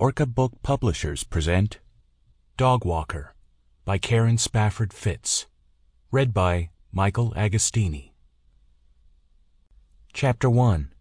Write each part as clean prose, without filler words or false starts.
Orca Book Publishers present Dog Walker by Karen Spafford Fitz. Read by Michael Agostini. Chapter 1.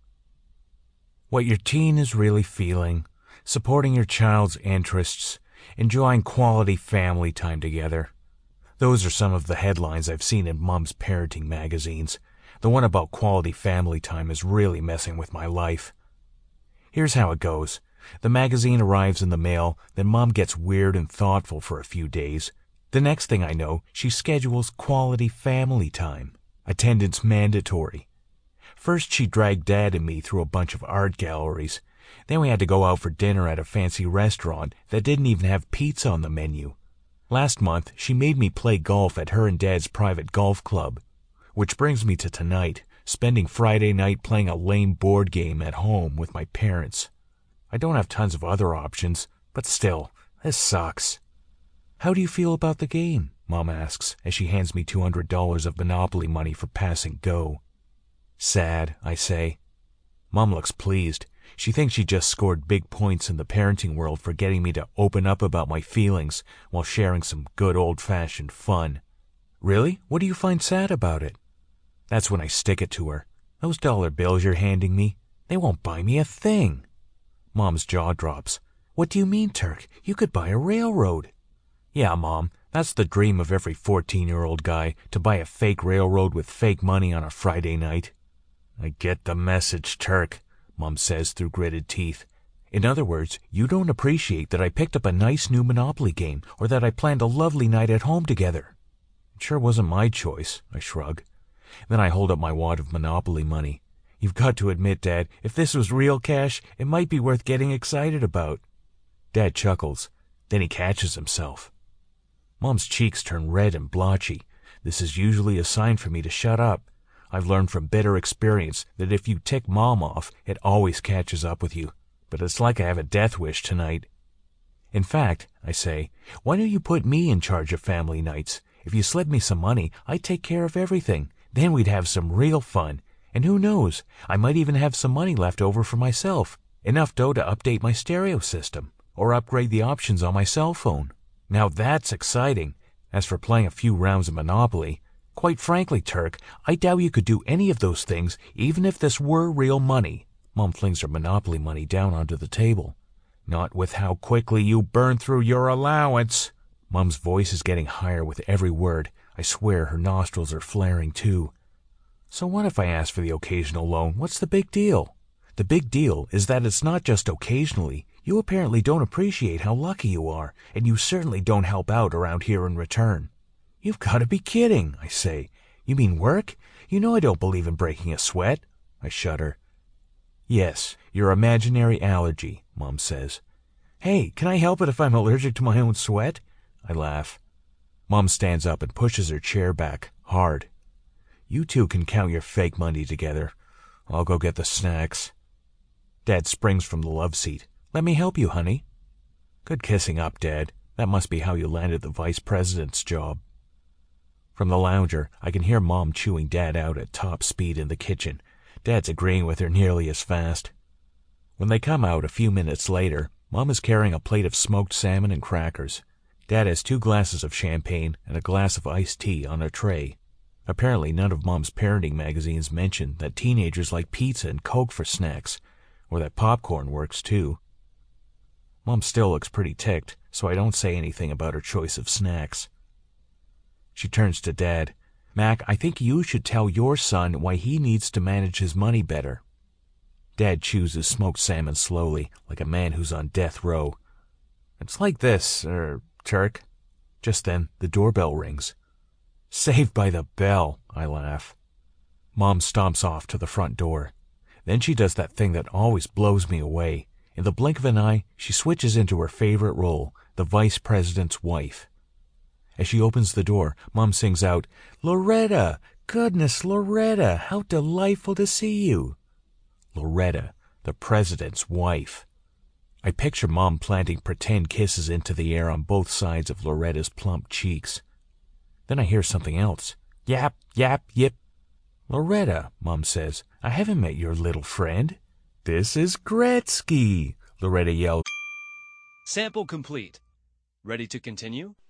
What your teen is really feeling, supporting your child's interests, enjoying quality family time together. Those are some of the headlines I've seen in Mom's parenting magazines. The one about quality family time is really messing with my life. Here's how it goes. The magazine arrives in the mail, then Mom gets weird and thoughtful for a few days. The next thing I know, she schedules quality family time. Attendance mandatory. First she dragged Dad and me through a bunch of art galleries. Then we had to go out for dinner at a fancy restaurant that didn't even have pizza on the menu. Last month, she made me play golf at her and Dad's private golf club. Which brings me to tonight, spending Friday night playing a lame board game at home with my parents. I don't have tons of other options, but still, this sucks. How do you feel about the game? Mom asks as she hands me $200 of Monopoly money for passing go. Sad, I say. Mom looks pleased. She thinks she just scored big points in the parenting world for getting me to open up about my feelings while sharing some good old-fashioned fun. Really? What do you find sad about it? That's when I stick it to her. Those dollar bills you're handing me, they won't buy me a thing. Mom's jaw drops. What do you mean, Turk? You could buy a railroad. Yeah, Mom, that's the dream of every 14-year-old guy, to buy a fake railroad with fake money on a Friday night. I get the message, Turk, Mom says through gritted teeth. In other words, you don't appreciate that I picked up a nice new Monopoly game or that I planned a lovely night at home together. It sure wasn't my choice, I shrug. Then I hold up my wad of Monopoly money. You've got to admit, Dad, if this was real cash, it might be worth getting excited about. Dad chuckles. Then he catches himself. Mom's cheeks turn red and blotchy. This is usually a sign for me to shut up. I've learned from bitter experience that if you tick Mom off, it always catches up with you. But it's like I have a death wish tonight. In fact, I say, why don't you put me in charge of family nights? If you slip me some money, I'd take care of everything. Then we'd have some real fun. And who knows, I might even have some money left over for myself. Enough dough to update my stereo system, or upgrade the options on my cell phone. Now that's exciting. As for playing a few rounds of Monopoly, quite frankly, Turk, I doubt you could do any of those things, even if this were real money. Mom flings her Monopoly money down onto the table. Not with how quickly you burn through your allowance. Mom's voice is getting higher with every word. I swear her nostrils are flaring too. So what if I ask for the occasional loan? What's the big deal? The big deal is that it's not just occasionally. You apparently don't appreciate how lucky you are, and you certainly don't help out around here in return. You've got to be kidding, I say. You mean work? You know I don't believe in breaking a sweat. I shudder. Yes, your imaginary allergy, Mom says. Hey, can I help it if I'm allergic to my own sweat? I laugh. Mom stands up and pushes her chair back, hard. You two can count your fake money together. I'll go get the snacks. Dad springs from the love seat. Let me help you, honey. Good kissing up, Dad. That must be how you landed the vice president's job. From the lounger, I can hear Mom chewing Dad out at top speed in the kitchen. Dad's agreeing with her nearly as fast. When they come out a few minutes later, Mom is carrying a plate of smoked salmon and crackers. Dad has 2 glasses of champagne and a glass of iced tea on a tray. Apparently none of Mom's parenting magazines mention that teenagers like pizza and Coke for snacks, or that popcorn works too. Mom still looks pretty ticked, so I don't say anything about her choice of snacks. She turns to Dad. Mac, I think you should tell your son why he needs to manage his money better. Dad chews his smoked salmon slowly, like a man who's on death row. It's like this, Turk. Just then, the doorbell rings. Saved by the bell, I laugh. Mom stomps off to the front door. Then she does that thing that always blows me away. In the blink of an eye, she switches into her favorite role, the vice president's wife. As she opens the door, Mom sings out, Loretta! Goodness, Loretta! How delightful to see you! Loretta, the president's wife. I picture Mom planting pretend kisses into the air on both sides of Loretta's plump cheeks. Then I hear something else. Yap, yap, yip. Loretta, Mom says, I haven't met your little friend. This is Gretzky, Loretta yelled. Sample complete. Ready to continue?